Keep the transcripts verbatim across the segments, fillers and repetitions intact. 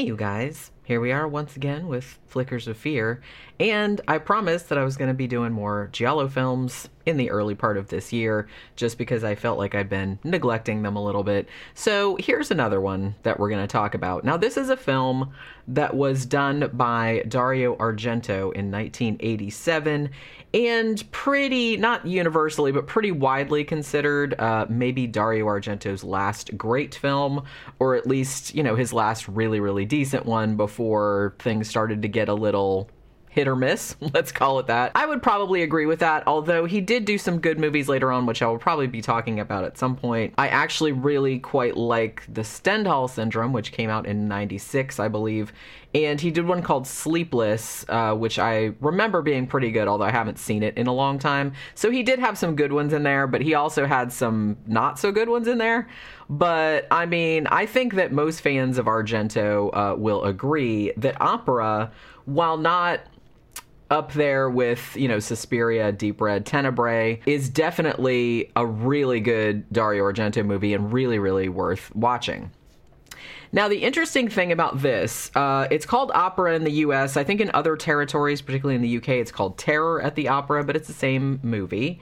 Hey, you guys. Here we are once again with Flickers of Fear, and I promised that I was going to be doing more Giallo films in the early part of this year, just because I felt like I'd been neglecting them a little bit. So here's another one that we're going to talk about. Now, this is a film that was done by Dario Argento in nineteen eighty-seven, and pretty, not universally, but pretty widely considered uh, maybe Dario Argento's last great film, or at least, you know, his last really, really decent one before things started to get a little hit or miss, let's call it that. I would probably agree with that, although he did do some good movies later on, which I will probably be talking about at some point. I actually really quite like The Stendhal Syndrome, which came out in ninety-six, I believe, and he did one called Sleepless, uh, which I remember being pretty good, although I haven't seen it in a long time. So he did have some good ones in there, but he also had some not so good ones in there. But, I mean, I think that most fans of Argento uh, will agree that Opera, while not up there with, you know, Suspiria, Deep Red, Tenebrae, is definitely a really good Dario Argento movie and really, really worth watching. Now, the interesting thing about this, uh, it's called Opera in the U S. I think in other territories, particularly in the U K, it's called Terror at the Opera, but it's the same movie.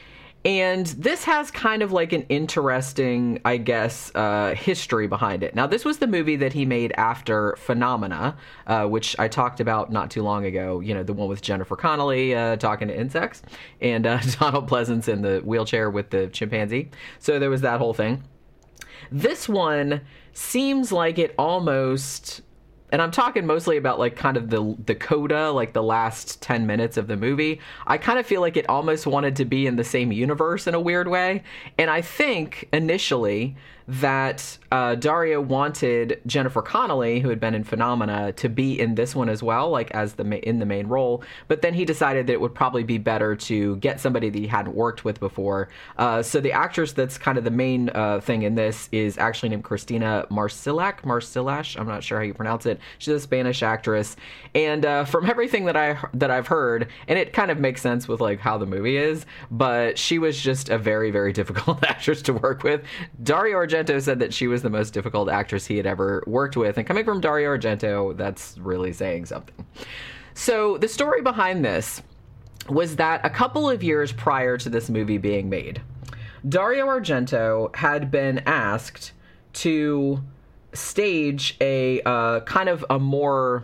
And this has kind of like an interesting, I guess, uh, history behind it. Now, this was the movie that he made after Phenomena, uh, which I talked about not too long ago. You know, the one with Jennifer Connelly uh, talking to insects, and uh, Donald Pleasance in the wheelchair with the chimpanzee. So there was that whole thing. This one seems like it almost... And I'm talking mostly about, like, kind of the the coda, like the last ten minutes of the movie. I kind of feel like it almost wanted to be in the same universe in a weird way. And I think, initially, that uh, Dario wanted Jennifer Connelly, who had been in Phenomena, to be in this one as well, like, as the ma- in the main role. But then he decided that it would probably be better to get somebody that he hadn't worked with before. Uh, so the actress that's kind of the main uh, thing in this is actually named Christina Marsillac, Marsillash, I'm not sure how you pronounce it. She's a Spanish actress, and uh, from everything that I that I've heard, and it kind of makes sense with like how the movie is, but she was just a very, very difficult actress to work with. Dario Argento said that she was the most difficult actress he had ever worked with, and coming from Dario Argento, that's really saying something. So the story behind this was that a couple of years prior to this movie being made, Dario Argento had been asked to stage a uh, kind of a more,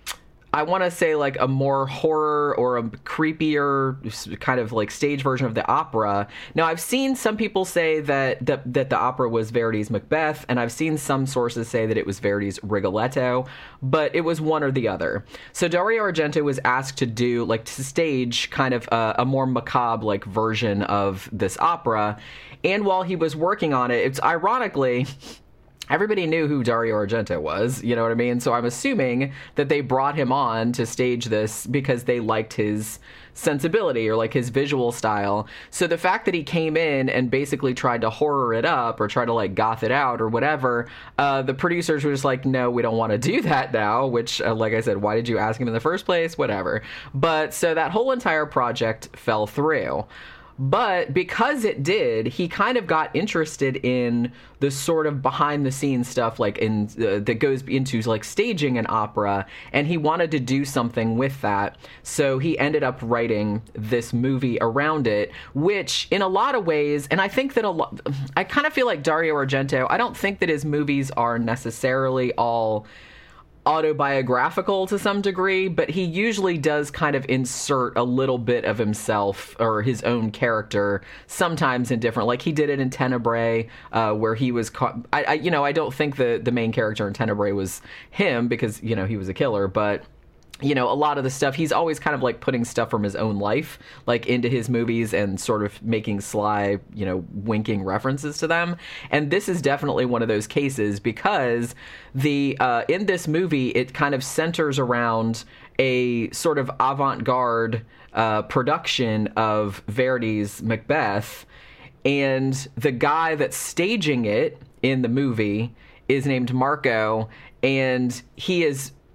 I want to say like a more horror or a creepier kind of like stage version of the opera. Now, I've seen some people say that the, that the opera was Verdi's Macbeth, and I've seen some sources say that it was Verdi's Rigoletto, but it was one or the other. So Dario Argento was asked to do, like, to stage kind of a, a more macabre like version of this opera, and while he was working on it, it's ironically... everybody knew who Dario Argento was, you know what I mean? So I'm assuming that they brought him on to stage this because they liked his sensibility or like his visual style. So the fact that he came in and basically tried to horror it up or try to like goth it out or whatever, uh, the producers were just like, no, we don't want to do that now, which, uh, like I said, why did you ask him in the first place? Whatever. But so that whole entire project fell through. But because it did, he kind of got interested in the sort of behind the scenes stuff, like in uh, that goes into like staging an opera, and he wanted to do something with that. So he ended up writing this movie around it, which in a lot of ways, and I think that a lot, I kind of feel like Dario Argento, I don't think that his movies are necessarily all autobiographical to some degree, but he usually does kind of insert a little bit of himself or his own character sometimes in different, like he did it in Tenebrae, uh, where he was caught, I, I, you know, I don't think the, the main character in Tenebrae was him because, you know, he was a killer, but you know, a lot of the stuff, he's always kind of like putting stuff from his own life, like into his movies and sort of making sly, you know, winking references to them. And this is definitely one of those cases because the, uh, in this movie, it kind of centers around a sort of avant-garde, uh, production of Verdi's Macbeth. And the guy that's staging it in the movie is named Marco, and he is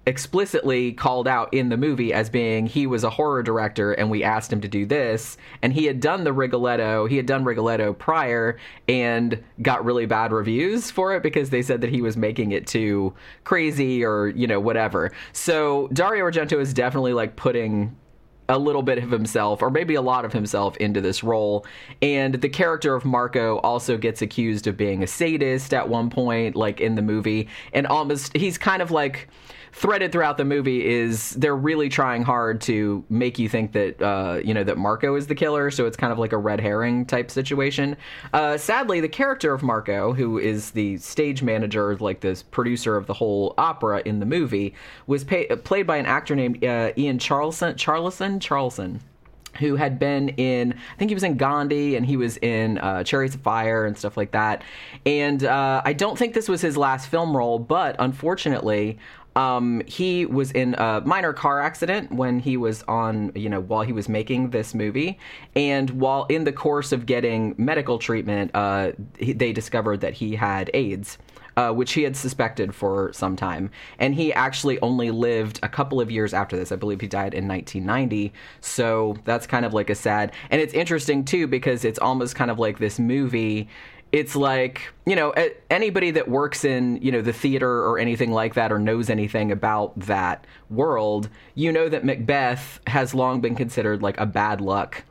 explicitly called out in the movie as being he was a horror director and we asked him to do this, and he had done the Rigoletto he had done Rigoletto prior and got really bad reviews for it because they said that he was making it too crazy or, you know, whatever. So Dario Argento is definitely like putting a little bit of himself, or maybe a lot of himself, into this role. And the character of Marco also gets accused of being a sadist at one point, like in the movie, and almost he's kind of like threaded throughout the movie is they're really trying hard to make you think that uh, you know that Marco is the killer, so it's kind of like a red herring type situation. Uh, sadly, the character of Marco, who is the stage manager, like this producer of the whole opera in the movie, was pay- played by an actor named uh, Ian Charleson. Charleson. Charleson. Who had been in, I think he was in Gandhi, and he was in uh, Chariots of Fire and stuff like that. And uh, I don't think this was his last film role, but unfortunately, Um, he was in a minor car accident when he was on, you know, while he was making this movie. And while in the course of getting medical treatment, uh, he, they discovered that he had AIDS. Uh, which he had suspected for some time. And he actually only lived a couple of years after this. I believe he died in nineteen ninety. So that's kind of like a sad... And it's interesting, too, because it's almost kind of like this movie... It's like, you know, anybody that works in, you know, the theater or anything like that or knows anything about that world, you know that Macbeth has long been considered like a bad luck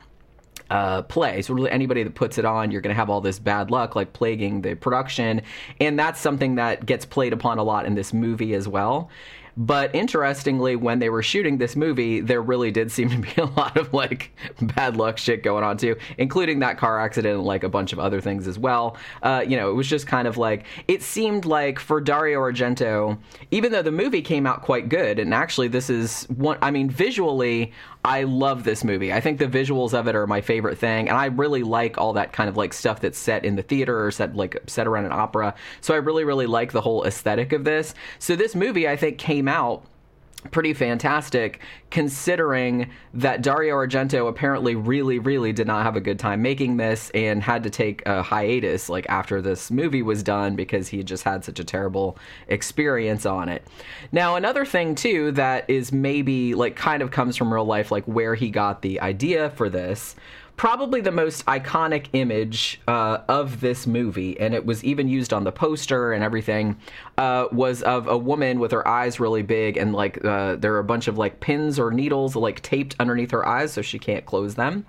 uh, play. So really anybody that puts it on, you're going to have all this bad luck like plaguing the production. And that's something that gets played upon a lot in this movie as well. But interestingly, when they were shooting this movie, there really did seem to be a lot of, like, bad luck shit going on, too, including that car accident and, like, a bunch of other things as well. Uh, you know, it was just kind of like, it seemed like for Dario Argento, even though the movie came out quite good, and actually this is one, I mean, visually, I love this movie. I think the visuals of it are my favorite thing, and I really like all that kind of, like, stuff that's set in the theater or set, like, set around an opera. So I really, really like the whole aesthetic of this. So this movie, I think, came out pretty fantastic, considering that Dario Argento apparently really, really did not have a good time making this and had to take a hiatus like after this movie was done because he just had such a terrible experience on it. Now, another thing too that is maybe like kind of comes from real life, like where he got the idea for this. Probably the most iconic image uh, of this movie, and it was even used on the poster and everything, uh, was of a woman with her eyes really big, and like uh, there are a bunch of like pins or needles like taped underneath her eyes so she can't close them.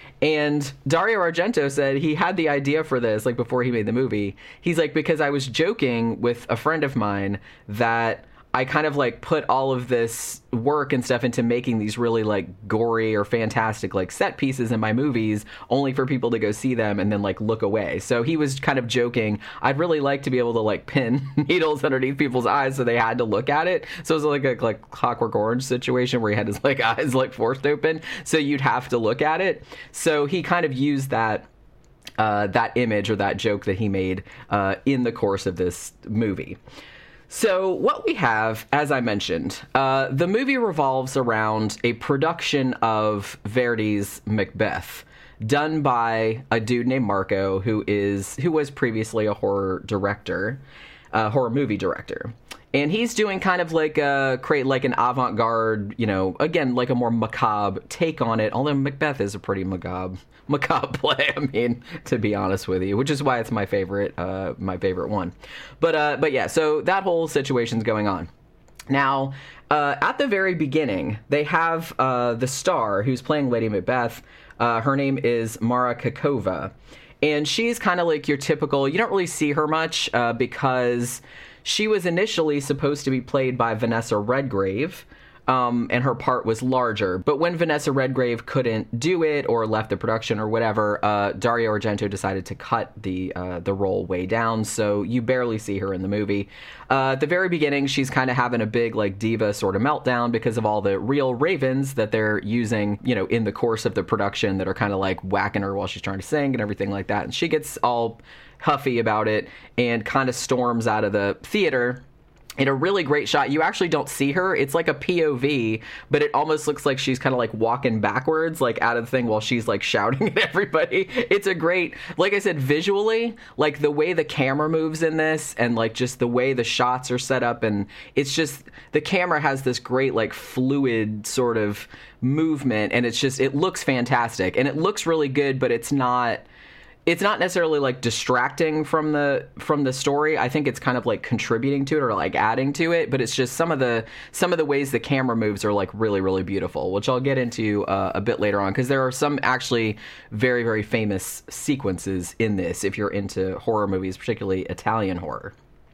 And Dario Argento said he had the idea for this like before he made the movie. He's like, because I was joking with a friend of mine that I kind of like put all of this work and stuff into making these really like gory or fantastic like set pieces in my movies only for people to go see them and then like look away. So he was kind of joking, I'd really like to be able to like pin needles underneath people's eyes so they had to look at it. So it was like a like Clockwork Orange situation where he had his like eyes like forced open so you'd have to look at it. So he kind of used that uh, that image or that joke that he made uh, in the course of this movie. So what we have, as I mentioned, uh, the movie revolves around a production of Verdi's Macbeth, done by a dude named Marco, who is who was previously a horror director, a horror movie director. And he's doing kind of like a create like an avant-garde, you know, again, like a more macabre take on it. Although Macbeth is a pretty macabre, macabre play. I mean, to be honest with you, which is why it's my favorite, uh, my favorite one. But, uh, but yeah, so that whole situation's going on. Now, uh, at the very beginning, they have uh, the star who's playing Lady Macbeth. Uh, her name is Mara Kakova, and she's kind of like your typical. You don't really see her much uh, because she was initially supposed to be played by Vanessa Redgrave, um, and her part was larger. But when Vanessa Redgrave couldn't do it or left the production or whatever, uh, Dario Argento decided to cut the uh, the role way down, so you barely see her in the movie. Uh, at the very beginning, she's kind of having a big like diva sort of meltdown because of all the real ravens that they're using, you know, in the course of the production that are kind of like whacking her while she's trying to sing and everything like that. And she gets all huffy about it and kind of storms out of the theater. in a really great shot. You actually don't see her. It's like a P O V, but it almost looks like she's kind of like walking backwards, like out of the thing while she's like shouting at everybody. It's a great, like I said, visually, like the way the camera moves in this and like just the way the shots are set up. And it's just, the camera has this great like fluid sort of movement. And it's just, it looks fantastic and it looks really good, but it's not, it's not necessarily like distracting from the from the story. I think it's kind of like contributing to it or like adding to it, but it's just some of the some of the ways the camera moves are like really, really beautiful, which I'll get into uh, a bit later on, because there are some actually very, very famous sequences in this if you're into horror movies, particularly Italian horror.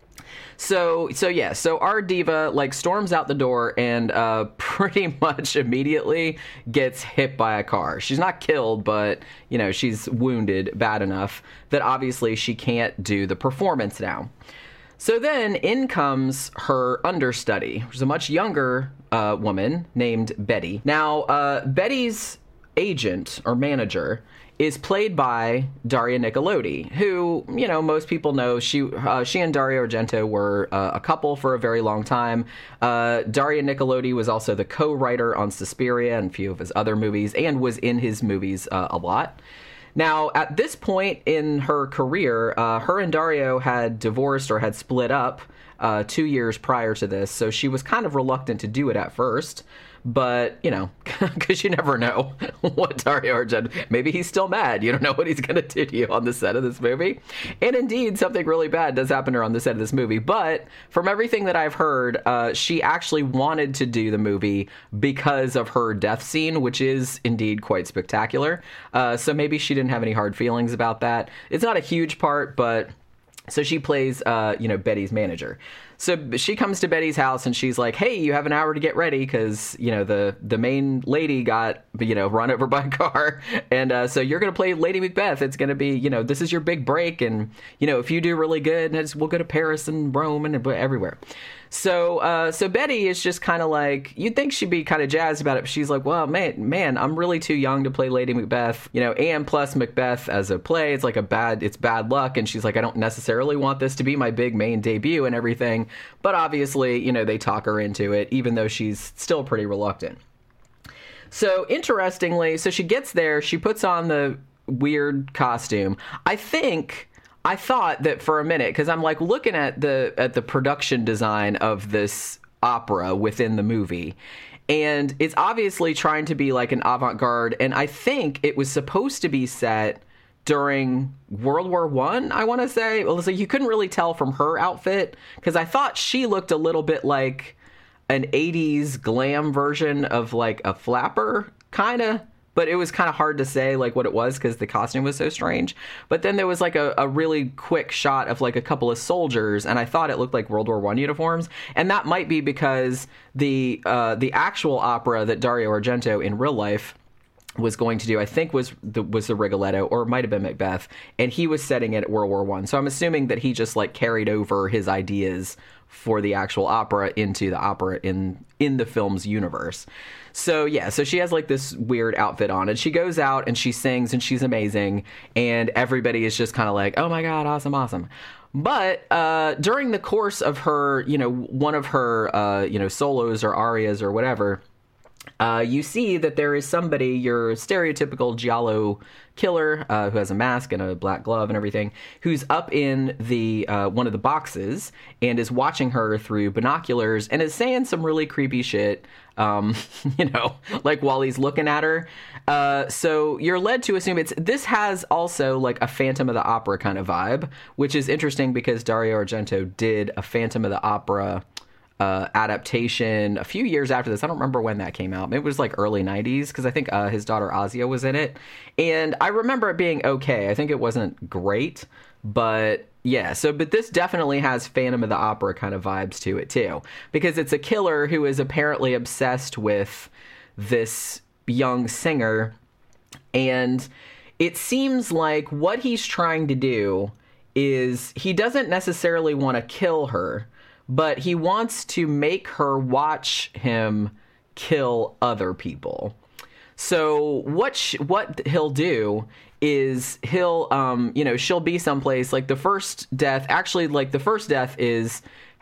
So, so yeah, so our diva, like, storms out the door and uh, pretty much immediately gets hit by a car. She's not killed, but, you know, she's wounded bad enough that obviously she can't do the performance now. So then in comes her understudy, which is a much younger uh, woman named Betty. Now, uh, Betty's agent or manager is played by Daria Nicolodi, who, you know, most people know. She uh, she and Dario Argento were uh, a couple for a very long time. Uh, Daria Nicolodi was also the co-writer on Suspiria and a few of his other movies, and was in his movies uh, a lot. Now, at this point in her career, uh, her and Dario had divorced or had split up uh, two years prior to this, so she was kind of reluctant to do it at first. But, you know, because you never know what Dario Argento, maybe he's still mad. You don't know what he's going to do to you on the set of this movie. And indeed, something really bad does happen to her on the set of this movie. But from everything that I've heard, uh, she actually wanted to do the movie because of her death scene, which is indeed quite spectacular. Uh, so maybe she didn't have any hard feelings about that. It's not a huge part, but so she plays, uh, you know, Betty's manager. So she comes to Betty's house and she's like, hey, you have an hour to get ready because, you know, the, the main lady got, you know, run over by a car. And uh, so you're going to play Lady Macbeth. It's going to be, you know, this is your big break. And, you know, if you do really good, we'll go to Paris and Rome and everywhere. So uh, so Betty is just kind of like, you'd think she'd be kind of jazzed about it. But she's like, well, man, man, I'm really too young to play Lady Macbeth. You know, and plus Macbeth as a play, it's like a bad, it's bad luck. And she's like, I don't necessarily want this to be my big main debut and everything. But obviously, you know, they talk her into it, even though she's still pretty reluctant. So interestingly, so she gets there, she puts on the weird costume. I think... I thought that for a minute, because I'm like looking at the at the production design of this opera within the movie, and it's obviously trying to be like an avant-garde, and I think it was supposed to be set during World War One, I, I want to say. Well, so you couldn't really tell from her outfit, because I thought she looked a little bit like an eighties glam version of like a flapper, kind of. But it was kind of hard to say, like, what it was because the costume was so strange. But then there was, like, a, a really quick shot of, like, a couple of soldiers, and I thought it looked like World War One uniforms. And that might be because the uh, the actual opera that Dario Argento in real life was going to do, I think, was the was the Rigoletto, or it might have been Macbeth, and he was setting it at World War One. So I'm assuming that he just, like, carried over his ideas for the actual opera into the opera in in the film's universe. So yeah, so she has like this weird outfit on, and she goes out and she sings and she's amazing, and everybody is just kind of like, oh my god, awesome, awesome. But uh, during the course of her, you know, one of her, uh, you know, solos or arias or whatever, uh, you see that there is somebody, your stereotypical giallo killer uh, who has a mask and a black glove and everything, who's up in the uh, one of the boxes and is watching her through binoculars and is saying some really creepy shit, um, you know, like while he's looking at her. Uh, so you're led to assume it's, this has also like a Phantom of the Opera kind of vibe, which is interesting because Dario Argento did a Phantom of the Opera Uh, adaptation a few years after this. I don't remember when that came out. It was like early nineties because I think uh, his daughter Asia was in it. And I remember it being okay. I think it wasn't great, but yeah. So, but this definitely has Phantom of the Opera kind of vibes to it too, because it's a killer who is apparently obsessed with this young singer. And it seems like what he's trying to do is he doesn't necessarily want to kill her, but he wants to make her watch him kill other people. So what sh- what he'll do is he'll, um, you know, she'll be someplace, like the first death, actually, like the first death is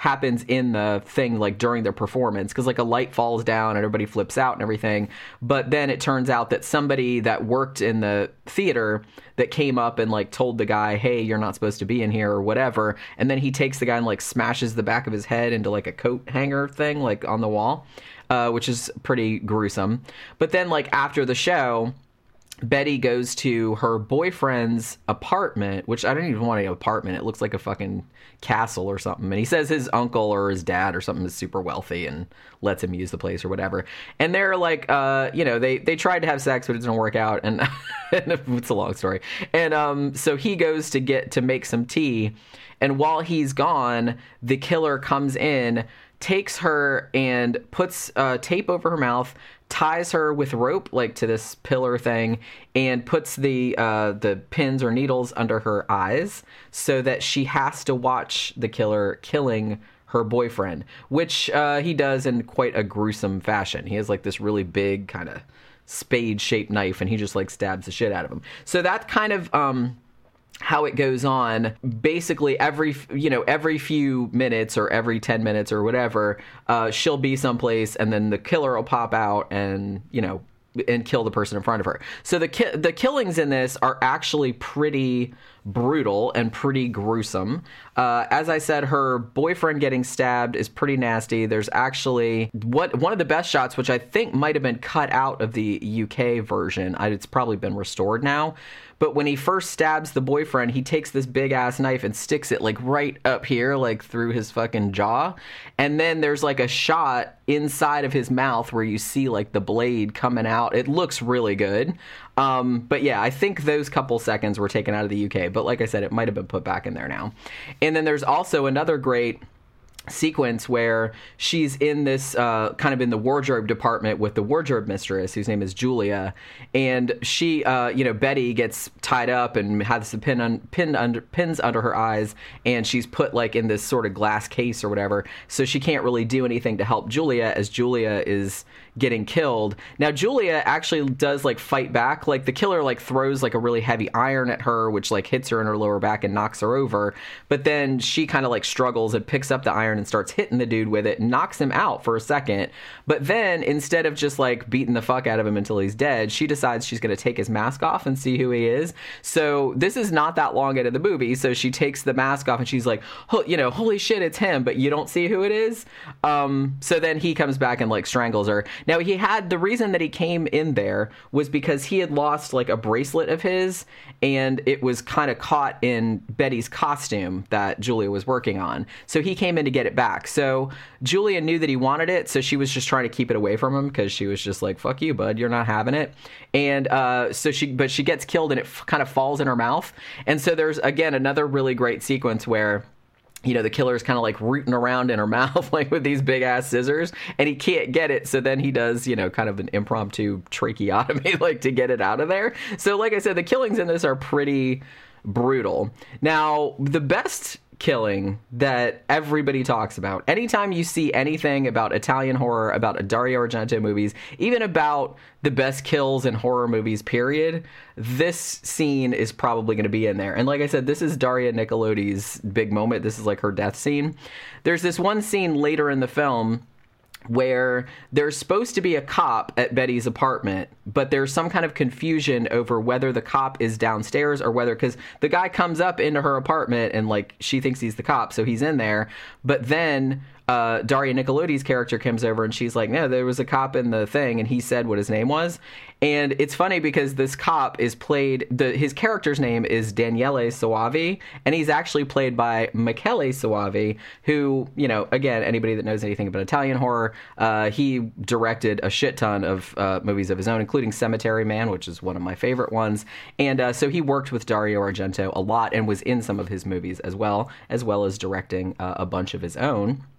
happens in the thing, like during their performance, because like a light falls down and everybody flips out and everything. But then it turns out that somebody that worked in the theater that came up and like told the guy, hey, you're not supposed to be in here or whatever. And then he takes the guy and like smashes the back of his head into like a coat hanger thing, like on the wall, uh, which is pretty gruesome. But then like after the show, Betty goes to her boyfriend's apartment, which I don't even want an apartment. It looks like a fucking castle or something. And he says his uncle or his dad or something is super wealthy and lets him use the place or whatever. And they're like, uh, you know, they, they tried to have sex, but it didn't work out. And, and it's a long story. And um, so he goes to get to make some tea. And while he's gone, the killer comes in, takes her and puts uh, tape over her mouth, ties her with rope like to this pillar thing, and puts the uh, the pins or needles under her eyes so that she has to watch the killer killing her boyfriend, which uh, he does in quite a gruesome fashion. He has like this really big kind of spade-shaped knife, and he just like stabs the shit out of him. So that kind of um, how it goes on. Basically every, you know, every few minutes or every ten minutes or whatever, uh, she'll be someplace and then the killer will pop out and, you know, and kill the person in front of her. So the ki- the killings in this are actually pretty brutal and pretty gruesome. Uh, as I said, her boyfriend getting stabbed is pretty nasty. There's actually what one of the best shots, which I think might have been cut out of the U K version. I, it's probably been restored now. But when he first stabs the boyfriend, he takes this big ass knife and sticks it like right up here, like through his fucking jaw. And then there's like a shot inside of his mouth where you see like the blade coming out. It looks really good. Um, but yeah, I think those couple seconds were taken out of the U K. But like I said, it might have been put back in there now. And then there's also another great sequence where she's in this uh, kind of in the wardrobe department with the wardrobe mistress, whose name is Julia, and she, uh, you know, Betty gets tied up and has the pin un- pinned under pins under her eyes, and she's put like in this sort of glass case or whatever, so she can't really do anything to help Julia as Julia is getting killed. Now Julia actually does like fight back. Like the killer like throws like a really heavy iron at her, which like hits her in her lower back and knocks her over, but then she kind of like struggles and picks up the iron and starts hitting the dude with it and knocks him out for a second. But then instead of just like beating the fuck out of him until he's dead, she decides she's going to take his mask off and see who he is. So this is not that long into the movie, so she takes the mask off and she's like, oh, you know, holy shit, it's him, but you don't see who it is. Um, so then he comes back and like strangles her. Now he had, the reason that he came in there was because he had lost like a bracelet of his, and it was kind of caught in Betty's costume that Julia was working on. So he came in to get it back. So Julia knew that he wanted it, so she was just trying to keep it away from him because she was just like, fuck you, bud, you're not having it. And uh, so she, but she gets killed and it f- kind of falls in her mouth. And so there's, again, another really great sequence where, you know, the killer is kind of like rooting around in her mouth, like with these big ass scissors, and he can't get it. So then he does, you know, kind of an impromptu tracheotomy, like to get it out of there. So like I said, the killings in this are pretty brutal. Now, the best killing that everybody talks about, anytime you see anything about Italian horror, about Dario Argento movies, even about the best kills in horror movies, period, this scene is probably going to be in there. And like I said, this is Daria Nicolodi's big moment. This is like her death scene. There's this one scene later in the film where there's supposed to be a cop at Betty's apartment, but there's some kind of confusion over whether the cop is downstairs or whether, because the guy comes up into her apartment and like she thinks he's the cop, so he's in there. But then uh, Daria Nicolodi's character comes over and she's like, no, there was a cop in the thing, and he said what his name was. And it's funny because this cop is played, the his character's name is Daniele Soavi, and he's actually played by Michele Soavi, who, you know, again, anybody that knows anything about Italian horror, uh, he directed a shit ton of uh, movies of his own, including Cemetery Man, which is one of my favorite ones. And uh, so he worked with Dario Argento a lot and was in some of his movies as well, as well as directing uh, a bunch of his own.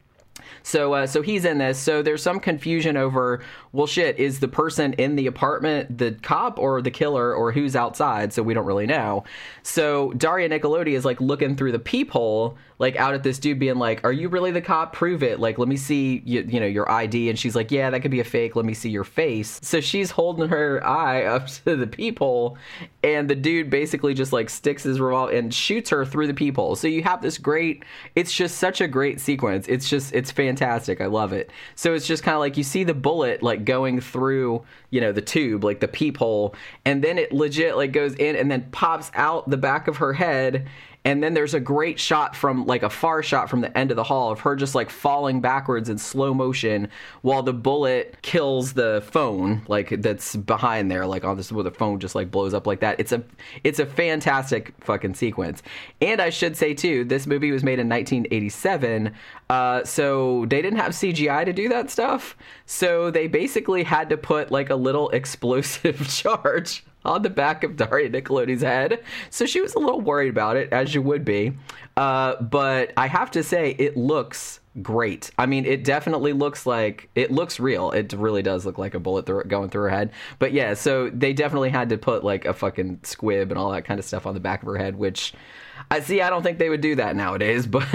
So, uh, so he's in this. So there's some confusion over, well, shit, is the person in the apartment the cop or the killer, or who's outside? So we don't really know. So Daria Nicolodi is like looking through the peephole, like out at this dude, being like, "Are you really the cop? Prove it. Like, let me see, you, you know, your I D." And she's like, "Yeah, that could be a fake. Let me see your face." So she's holding her eye up to the peephole, and the dude basically just like sticks his revolver and shoots her through the peephole. So you have this great. It's just such a great sequence. It's just it's fantastic. Fantastic. I love it. So it's just kind of like you see the bullet like going through, you know, the tube, like the peephole, and then it legit like goes in and then pops out the back of her head. And then there's a great shot from like a far shot from the end of the hall of her just like falling backwards in slow motion while the bullet kills the phone like that's behind there, like on this where the phone just like blows up like that. It's a it's a fantastic fucking sequence. And I should say too, this movie was made in nineteen eighty-seven, uh, so they didn't have C G I to do that stuff. So they basically had to put like a little explosive charge on the back of Daria Nicolodi's head. So she was a little worried about it, as you would be. Uh, but I have to say, it looks great. I mean, it definitely looks like, it looks real. It really does look like a bullet through, going through her head. But yeah, so they definitely had to put like a fucking squib and all that kind of stuff on the back of her head, which I see, I don't think they would do that nowadays, but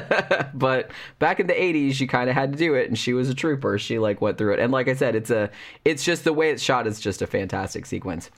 but back in the eighties, you kind of had to do it, and she was a trooper. She like went through it. And like I said, it's a, it's just the way it's shot is just a fantastic sequence.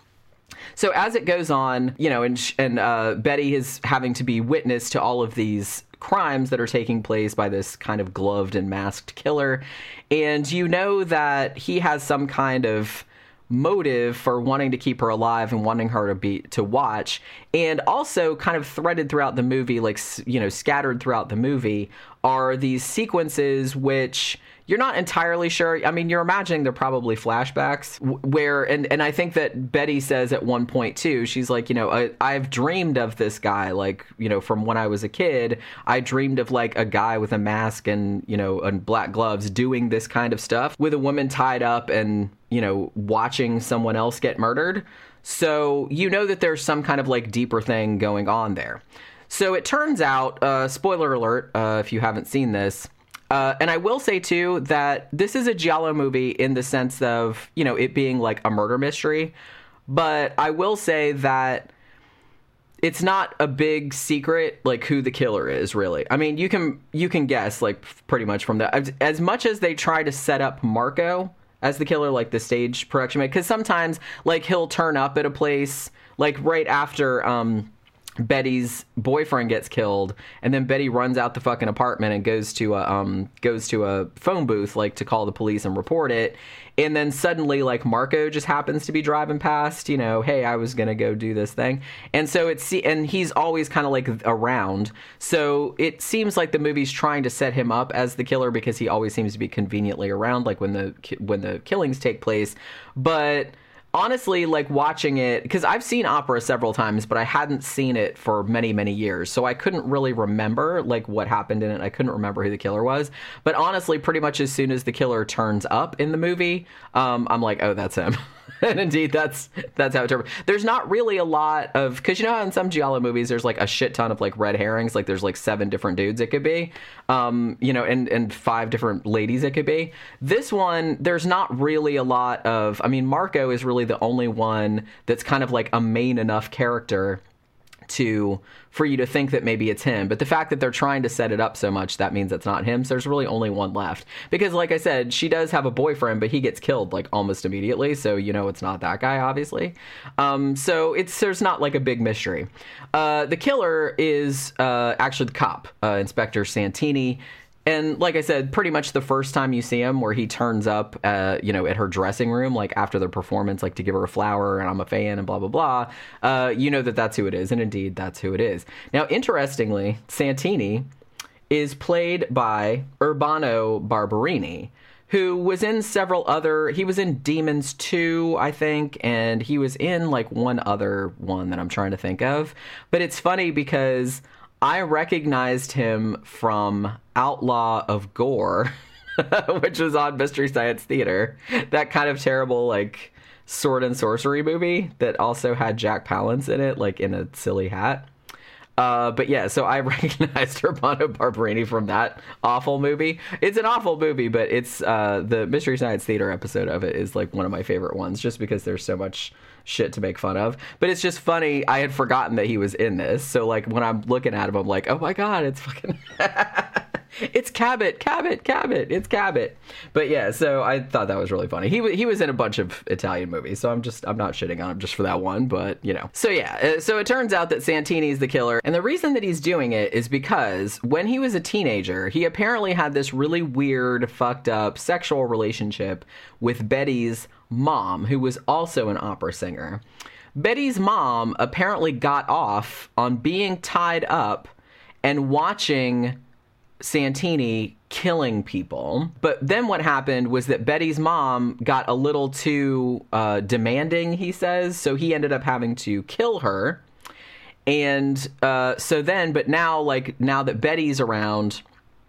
So as it goes on, you know, and and uh, Betty is having to be witness to all of these crimes that are taking place by this kind of gloved and masked killer. And you know that he has some kind of motive for wanting to keep her alive and wanting her to be to watch. And also kind of threaded throughout the movie, like, you know, scattered throughout the movie, are these sequences which you're not entirely sure. I mean, you're imagining they're probably flashbacks where, and, and I think that Betty says at one point too, she's like, you know, I, I've dreamed of this guy, like, you know, from when I was a kid, I dreamed of like a guy with a mask and, you know, and black gloves doing this kind of stuff with a woman tied up and, you know, watching someone else get murdered. So you know that there's some kind of like deeper thing going on there. So it turns out, uh, spoiler alert, uh, if you haven't seen this, Uh, and I will say, too, that this is a giallo movie in the sense of, you know, it being like a murder mystery. But I will say that it's not a big secret, like, who the killer is, really. I mean, you can you can guess, like, pretty much from that. As, as much as they try to set up Marco as the killer, like the stage production, because sometimes, like, he'll turn up at a place, like, right after Um, Betty's boyfriend gets killed, and then Betty runs out the fucking apartment and goes to a um goes to a phone booth like to call the police and report it. And then suddenly, like, Marco just happens to be driving past, you know, hey, I was gonna go do this thing. And so it's and he's always kind of like around. So it seems like the movie's trying to set him up as the killer because he always seems to be conveniently around, like when the when the killings take place. But honestly, like, watching it, because I've seen Opera several times, but I hadn't seen it for many, many years, so I couldn't really remember, like, what happened in it. I couldn't remember who the killer was. But honestly, pretty much as soon as the killer turns up in the movie, um, I'm like, oh, that's him. And indeed, that's that's how it turned. There's not really a lot of, because you know how in some giallo movies there's like a shit ton of like red herrings, like there's like seven different dudes it could be, um, you know, and and five different ladies it could be. This one, there's not really a lot of. I mean, Marco is really the only one that's kind of like a main enough character to for you to think that maybe it's him. But the fact that they're trying to set it up so much, that means it's not him. So there's really only one left. Because like I said, she does have a boyfriend, but he gets killed like almost immediately. So, you know, it's not that guy, obviously. Um, so it's there's not like a big mystery. Uh, the killer is uh, actually the cop, uh, Inspector Santini. And like I said, pretty much the first time you see him where he turns up, uh, you know, at her dressing room, like after their performance, like to give her a flower and I'm a fan and blah, blah, blah, uh, you know that that's who it is. And indeed, that's who it is. Now, interestingly, Santini is played by Urbano Barberini, who was in several other, he was in Demons two, I think, and he was in like one other one that I'm trying to think of. But it's funny because I recognized him from Outlaw of Gore, which was on Mystery Science Theater. That kind of terrible, like, sword and sorcery movie that also had Jack Palance in it, like, in a silly hat. Uh, but yeah, so I recognized Urbano Barberini from that awful movie. It's an awful movie, but it's uh, the Mystery Science Theater episode of it is like one of my favorite ones, just because there's so much shit to make fun of. But it's just funny. I had forgotten that he was in this, so like when I'm looking at him, I'm like, oh my god, it's fucking. It's Cabot, Cabot, Cabot. It's Cabot. But yeah, so I thought that was really funny. He w- he was in a bunch of Italian movies, so I'm just I'm not shitting on him just for that one, but you know. So yeah, uh, so it turns out that Santini's the killer, and the reason that he's doing it is because when he was a teenager, he apparently had this really weird, fucked up sexual relationship with Betty's mom, who was also an opera singer. Betty's mom apparently got off on being tied up and watching Santini killing people. But then what happened was that Betty's mom got a little too uh, demanding, he says, so he ended up having to kill her. And uh, so then, but now, like, now that Betty's around,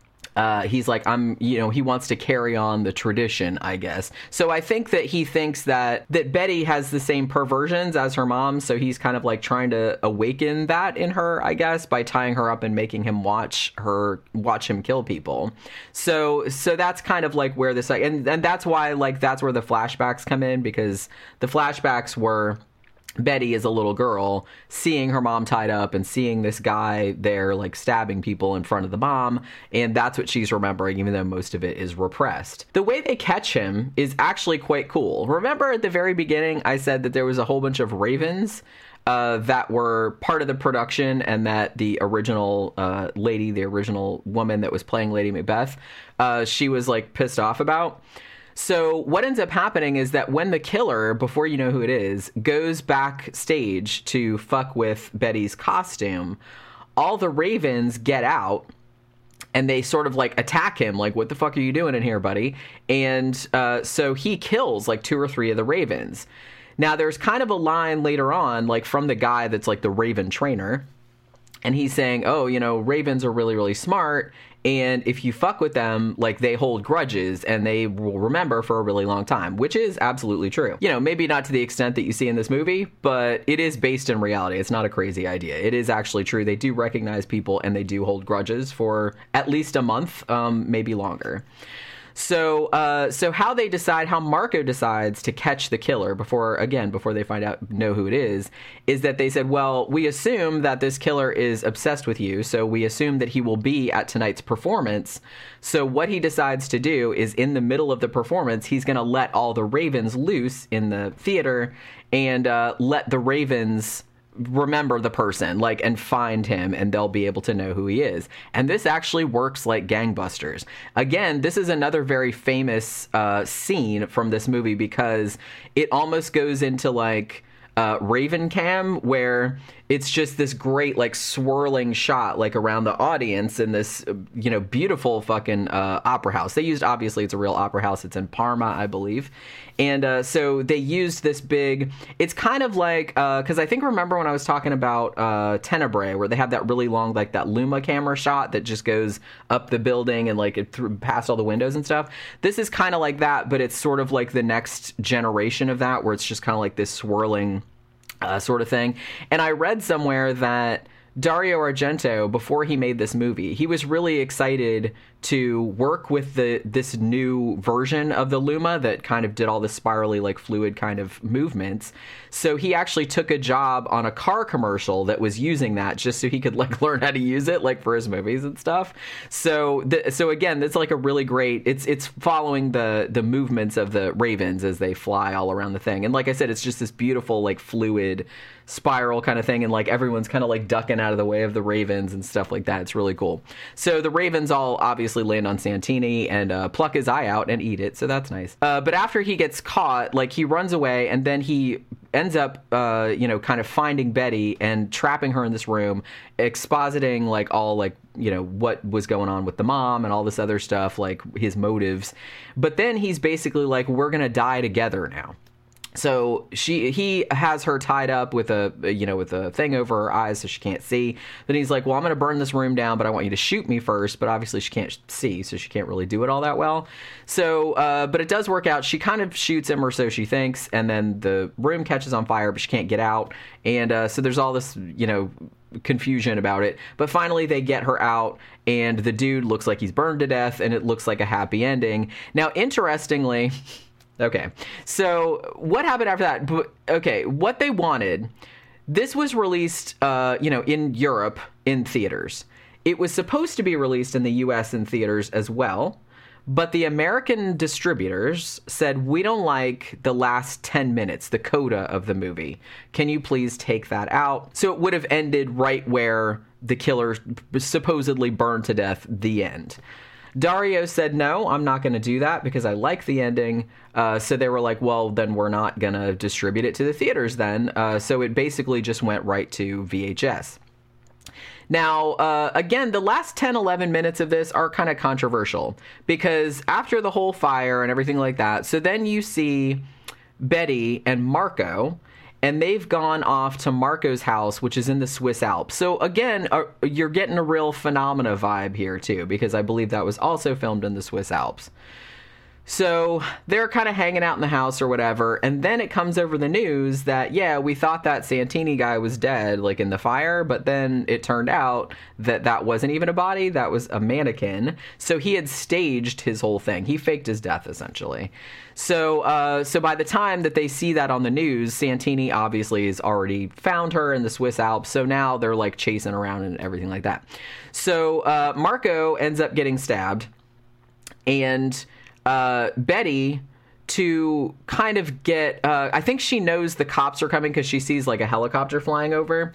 Uh, he's like, I'm, you know, he wants to carry on the tradition, I guess. So I think that he thinks that, that Betty has the same perversions as her mom. So he's kind of like trying to awaken that in her, I guess, by tying her up and making him watch her, watch him kill people. So, so that's kind of like where this, and, and that's why, like, that's where the flashbacks come in, because the flashbacks were Betty is a little girl seeing her mom tied up and seeing this guy there like stabbing people in front of the mom, and that's what she's remembering, even though most of it is repressed. The way they catch him is actually quite cool. Remember at the very beginning I said that there was a whole bunch of ravens uh, that were part of the production, and that the original uh, lady, the original woman that was playing Lady Macbeth, uh, she was like pissed off about. So what ends up happening is that when the killer, before you know who it is, goes backstage to fuck with Betty's costume, all the ravens get out and they sort of like attack him, like, what the fuck are you doing in here, buddy? And uh, so he kills like two or three of the ravens. Now there's kind of a line later on, like from the guy that's like the raven trainer, and he's saying, oh, you know, ravens are really, really smart, and if you fuck with them, like, they hold grudges and they will remember for a really long time, which is absolutely true. You know, maybe not to the extent that you see in this movie, but it is based in reality. It's not a crazy idea. It is actually true. They do recognize people and they do hold grudges for at least a month, um, maybe longer. So, uh, so how they decide, how Marco decides to catch the killer before, again, before they find out, know who it is, is that they said, well, we assume that this killer is obsessed with you, so we assume that he will be at tonight's performance. So what he decides to do is, in the middle of the performance, he's going to let all the ravens loose in the theater and uh, let the ravens remember the person, like, and find him, and they'll be able to know who he is. And this actually works like gangbusters. Again, this is another very famous uh, scene from this movie, because it almost goes into like uh, Raven Cam, where it's just this great like swirling shot like around the audience in this, you know, beautiful fucking uh, opera house. They used, obviously it's a real opera house. It's in Parma, I believe. And uh, so they used this big, it's kind of like, because uh, I think, remember when I was talking about uh, Tenebrae, where they have that really long, like that Luma camera shot that just goes up the building and like it through, past all the windows and stuff. This is kind of like that, but it's sort of like the next generation of that, where it's just kind of like this swirling uh, sort of thing. And I read somewhere that Dario Argento, before he made this movie, he was really excited to work with the this new version of the Luma that kind of did all the spirally, like, fluid kind of movements. So he actually took a job on a car commercial that was using that, just so he could, like, learn how to use it, like, for his movies and stuff. So, the, so again, it's like a really great, it's it's following the the movements of the ravens as they fly all around the thing. And like I said, it's just this beautiful, like, fluid spiral kind of thing, and like everyone's kind of like ducking out of the way of the ravens and stuff like that. It's really cool. So the ravens all obviously land on Santini and uh, pluck his eye out and eat it, so that's nice. Uh, but after he gets caught, like, he runs away, and then he ends up, uh, you know, kind of finding Betty and trapping her in this room, expositing like all like, you know, what was going on with the mom and all this other stuff, like his motives. But then he's basically like, we're gonna die together now. So she he has her tied up with a you know with a thing over her eyes so she can't see. Then he's like, well, I'm going to burn this room down, but I want you to shoot me first. But obviously she can't see, so she can't really do it all that well. So uh, but it does work out. She kind of shoots him, or so she thinks, and then the room catches on fire, but she can't get out. And uh, so there's all this you know confusion about it. But finally they get her out, and the dude looks like he's burned to death, and it looks like a happy ending. Now, interestingly. Okay, so what happened after that? Okay, what they wanted, this was released, uh, you know, in Europe in theaters. It was supposed to be released in the U S in theaters as well, but the American distributors said, we don't like the last ten minutes, the coda of the movie. Can you please take that out? So it would have ended right where the killer supposedly burned to death, the end. Dario said, no, I'm not going to do that because I like the ending. Uh, so they were like, well, then we're not going to distribute it to the theaters then. Uh, so it basically just went right to V H S. Now, uh, again, the last ten, eleven minutes of this are kind of controversial because after the whole fire and everything like that, so then you see Betty and Marco, and they've gone off to Marco's house, which is in the Swiss Alps. So again, uh, you're getting a real Phenomena vibe here too, because I believe that was also filmed in the Swiss Alps. So they're kind of hanging out in the house or whatever, and then it comes over the news that, yeah, we thought that Santini guy was dead, like in the fire, but then it turned out that that wasn't even a body, that was a mannequin. So he had staged his whole thing. He faked his death, essentially. So uh, so by the time that they see that on the news, Santini obviously has already found her in the Swiss Alps, so now they're like chasing around and everything like that. So uh, Marco ends up getting stabbed, and uh, Betty, to kind of get, uh, I think she knows the cops are coming because she sees like a helicopter flying over.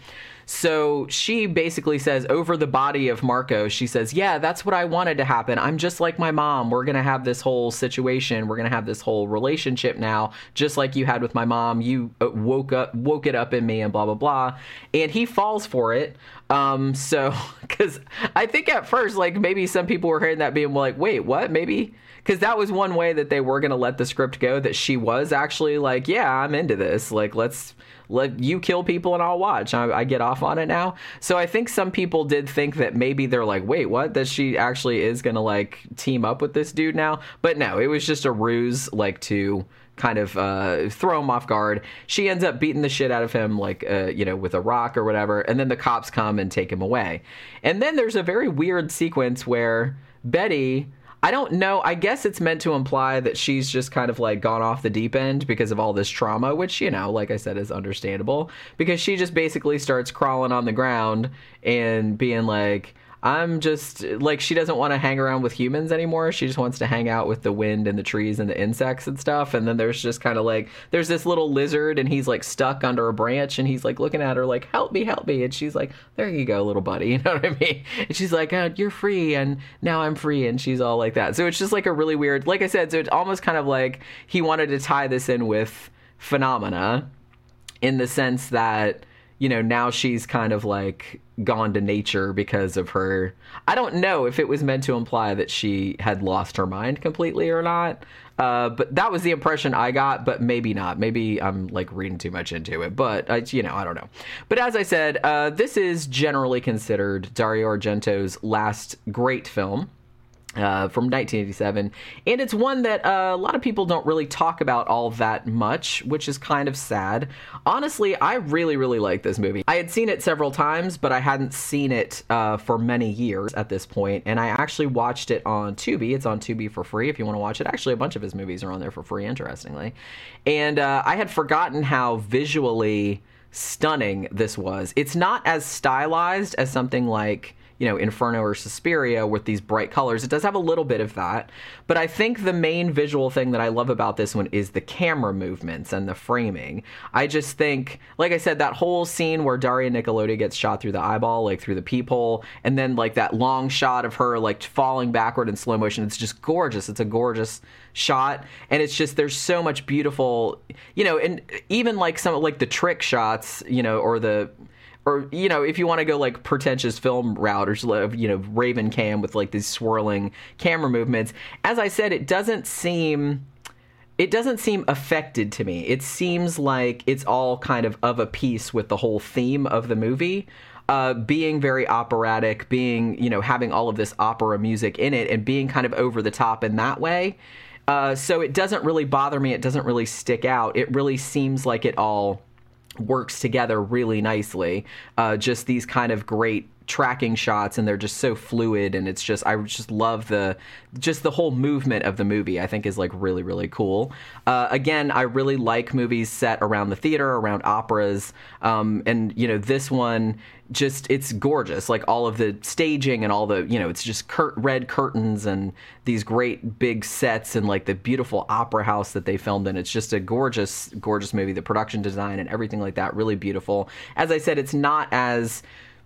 So she basically says over the body of Marco, she says, yeah, that's what I wanted to happen. I'm just like my mom. We're going to have this whole situation. We're going to have this whole relationship now, just like you had with my mom. You woke up, woke it up in me and blah, blah, blah. And he falls for it. Um, so, cause I think at first, like maybe some people were hearing that being like, wait, what? Maybe. Because that was one way that they were going to let the script go, that she was actually like, yeah, I'm into this. Like, let's let you kill people and I'll watch. I, I get off on it now. So I think some people did think that maybe they're like, wait, what? That she actually is going to like team up with this dude now. But no, it was just a ruse, like to kind of uh, throw him off guard. She ends up beating the shit out of him, like, uh, you know, with a rock or whatever. And then the cops come and take him away. And then there's a very weird sequence where Betty, I don't know. I guess it's meant to imply that she's just kind of like gone off the deep end because of all this trauma, which, you know, like I said, is understandable, because she just basically starts crawling on the ground and being like, I'm just like, she doesn't want to hang around with humans anymore. She just wants to hang out with the wind and the trees and the insects and stuff. And then there's just kind of like, there's this little lizard and he's like stuck under a branch and he's like looking at her like, help me, help me. And she's like, there you go, little buddy. You know what I mean? And she's like, oh, you're free. And now I'm free. And she's all like that. So it's just like a really weird, like I said, so it's almost kind of like he wanted to tie this in with Phenomena in the sense that, you know, now she's kind of like gone to nature because of her. I don't know if it was meant to imply that she had lost her mind completely or not. Uh, but that was the impression I got, but maybe not. Maybe I'm like reading too much into it, but uh, you know, I don't know. But as I said, uh, this is generally considered Dario Argento's last great film. Uh, from nineteen eighty-seven, and it's one that uh, a lot of people don't really talk about all that much, which is kind of sad. Honestly, I really, really like this movie. I had seen it several times, but I hadn't seen it uh, for many years at this point, and I actually watched it on Tubi. It's on Tubi for free if you want to watch it. Actually, a bunch of his movies are on there for free, interestingly. And uh, I had forgotten how visually stunning this was. It's not as stylized as something like, you know, Inferno or Suspiria with these bright colors. It does have a little bit of that, but I think the main visual thing that I love about this one is the camera movements and the framing. I just think, like I said, that whole scene where Daria Nicolodi gets shot through the eyeball, like through the peephole, and then like that long shot of her like falling backward in slow motion, it's just gorgeous. It's a gorgeous shot, and it's just, there's so much beautiful, you know, and even like some like the trick shots, you know, or the Or, you know, if you want to go like pretentious film route, or, you know, Raven Cam with like these swirling camera movements. As I said, it doesn't seem it doesn't seem affected to me. It seems like it's all kind of of a piece with the whole theme of the movie. Uh, being very operatic, being, you know, having all of this opera music in it and being kind of over the top in that way. Uh, so it doesn't really bother me. It doesn't really stick out. It really seems like it all works together really nicely. Uh, just these kind of great tracking shots, and they're just so fluid, and it's just, I just love the just the whole movement of the movie. I think is like really really cool. Uh, again, I really like movies set around the theater, around operas, um, and you know, this one just, it's gorgeous, like all of the staging and all the, you know, it's just cur- red curtains and these great big sets and like the beautiful opera house that they filmed in. It's just a gorgeous gorgeous movie. The production design and everything like that, really beautiful. As I said, it's not as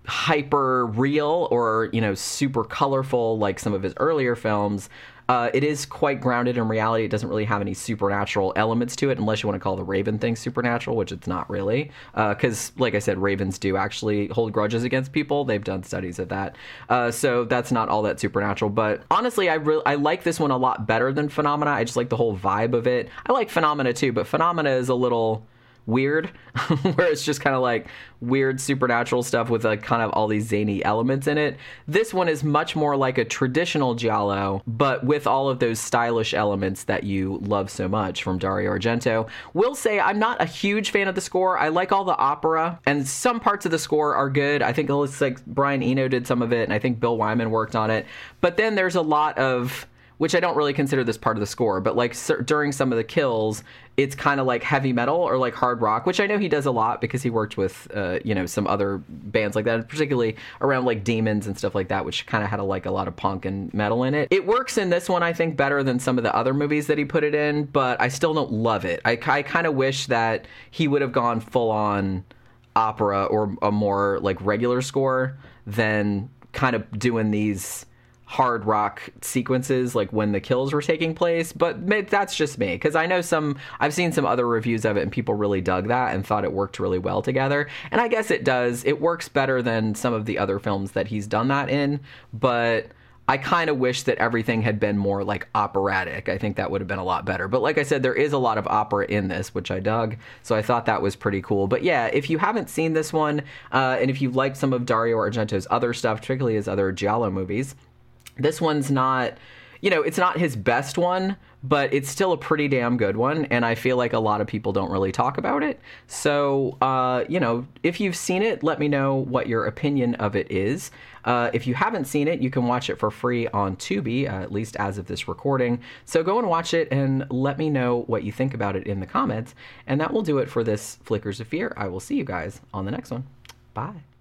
hyper real or, you know, super colorful like some of his earlier films. Uh, it is quite grounded in reality. It doesn't really have any supernatural elements to it, unless you want to call the Raven thing supernatural, which it's not really. Because, uh, like I said, Ravens do actually hold grudges against people. They've done studies of that. Uh, so that's not all that supernatural. But honestly, I really I like this one a lot better than Phenomena. I just like the whole vibe of it. I like Phenomena too, but Phenomena is a little weird, where it's just kind of like weird supernatural stuff with like kind of all these zany elements in it. This one is much more like a traditional giallo, but with all of those stylish elements that you love so much from Dario Argento. Will say I'm not a huge fan of the score. I like all the opera, and some parts of the score are good. I think it looks like Brian Eno did some of it, and I think Bill Wyman worked on it. But then there's a lot of, which I don't really consider this part of the score, but like during some of the kills, it's kind of like heavy metal or like hard rock, which I know he does a lot because he worked with, uh, you know, some other bands like that, particularly around like Demons and stuff like that, which kind of had a, like a lot of punk and metal in it. It works in this one, I think, better than some of the other movies that he put it in, but I still don't love it. I, I kind of wish that he would have gone full on opera or a more like regular score than kind of doing these hard rock sequences like when the kills were taking place. But that's just me, because I know some I've seen some other reviews of it and people really dug that and thought it worked really well together, and I guess it does. It works better than some of the other films that he's done that in, but I kind of wish that everything had been more like operatic. I think that would have been a lot better. But like I said, there is a lot of opera in this, which I dug. So I thought that was pretty cool. But yeah, if you haven't seen this one, uh, and if you like some of Dario Argento's other stuff, particularly his other giallo movies, this one's not, you know, it's not his best one, but it's still a pretty damn good one, and I feel like a lot of people don't really talk about it. So, uh, you know, if you've seen it, let me know what your opinion of it is. Uh, if you haven't seen it, you can watch it for free on Tubi, uh, at least as of this recording. So go and watch it and let me know what you think about it in the comments, and that will do it for this Flickers of Fear. I will see you guys on the next one. Bye.